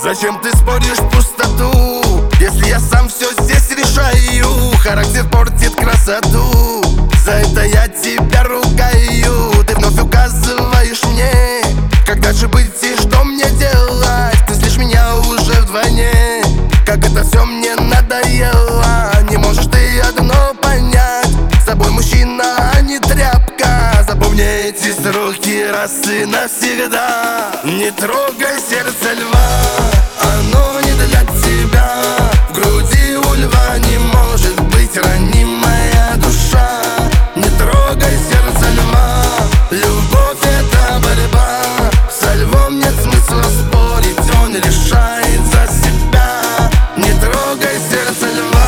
Зачем ты споришь в пустоту, если я сам все здесь решаю? Характер портит красоту, за это я тебя ругаю. Ты вновь указываешь мне, как дальше быть и что мне делать. Ты злишь меня уже вдвойне, как это все мне надоело. Не можешь ты одно понять, с тобой мужчина, а не тряпка. Запомни эти строки раз и навсегда. Не трогай сердце льва, оно не для тебя. В груди у льва не может быть ранимая душа. Не трогай сердце льва, любовь это борьба. Со львом нет смысла спорить, он решает за себя. Не трогай сердце льва.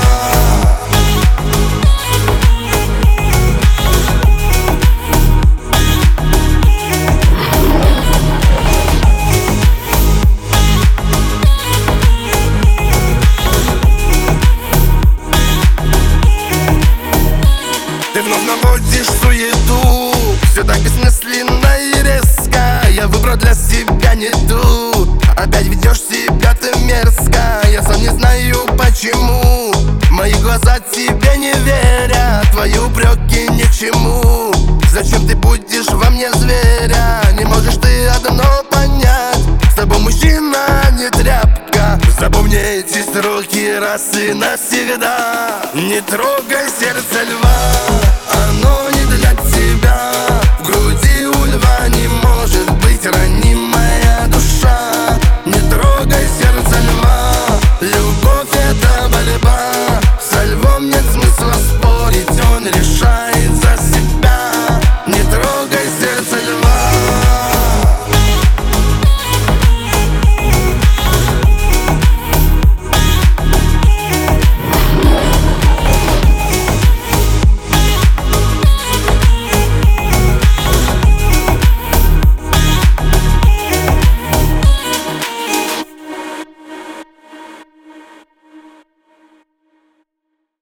Ты вновь наводишь суету, все так бессмысленно и резко. Я выбрал для себя не ту, опять ведешь себя ты мерзко. Я сам не знаю почему, мои глаза тебе не верят, твои упреки ни к чему. Зачем ты будешь во мне зверя? Не можешь ты одно понять, с тобой мужчина, а не тряпка. Запомни эти строки раз и навсегда. Не трогай сердце льва.